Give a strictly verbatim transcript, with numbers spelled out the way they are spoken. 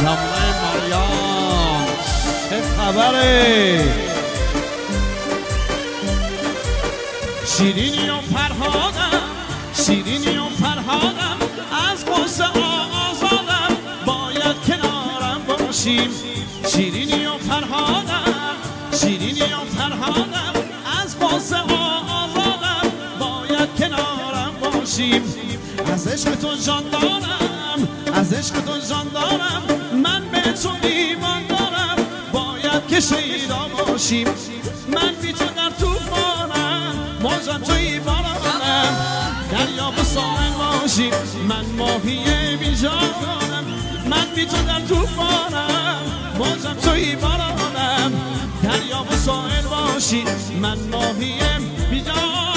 زمان ماریان چه خبره؟ شیرینی و فرهادم، شیرینی و فرهادم، از غصه آزادم، باید کنارم باشیم. شیرینی و فرهادم، شیرینی و فرهادم، از غصه آزادم، باید کنارم باشیم. از عشق تو جان دارم، از عشق تو جان دارم، من به تو ایمان دارم، باید که شیدا باشیم. من بی تو در توفانم، موجم توی بارانم، دریا و ساحل باشیم. من ماهی بی جانم، من بی تو در توفانم، موجم توی بارانم، دریا و ساحل باشیم. من ماهی بی جانم.